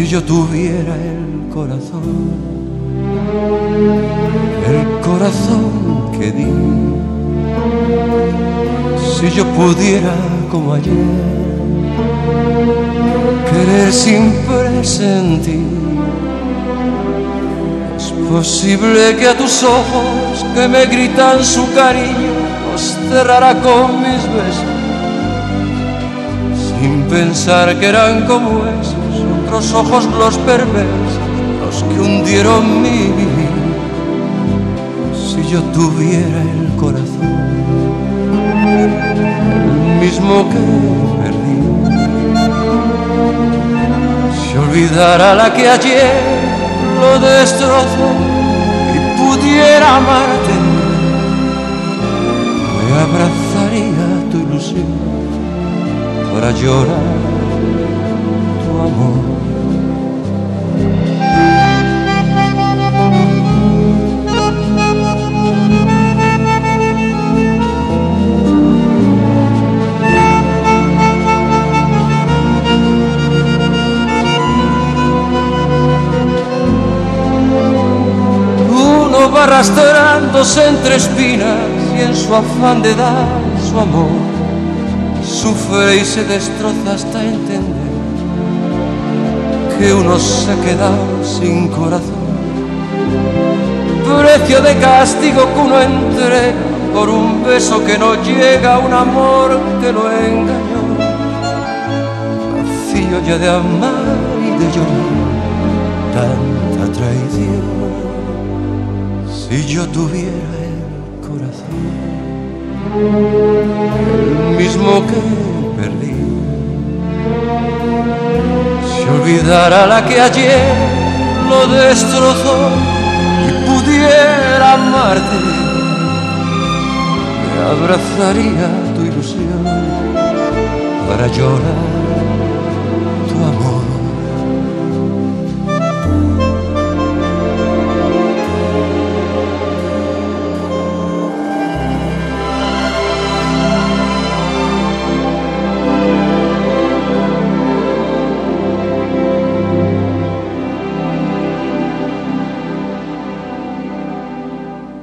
yo tuviera el corazón que di, si yo pudiera como ayer querer sin presentir, es posible que a tus ojos que me gritan su cariño los cerrara con mis besos, sin pensar que eran como esos otros ojos los perversos, los que hundieron mi vivir. Si yo tuviera el corazón, el mismo que perdí, si olvidara la que ayer lo destrozó y pudiera amarte, me abrazaría tu ilusión para llorar tu amor. Va arrastrándose entre espinas y en su afán de dar su amor sufre y se destroza hasta entender que uno se ha quedado sin corazón, precio de castigo que uno entrega por un beso que no llega, un amor que lo engañó, vacío ya de amar y de llorar tanta traición. Si yo tuviera el corazón, el mismo que perdí, si olvidara la que ayer lo destrozó y pudiera amarte, me abrazaría tu ilusión para llorar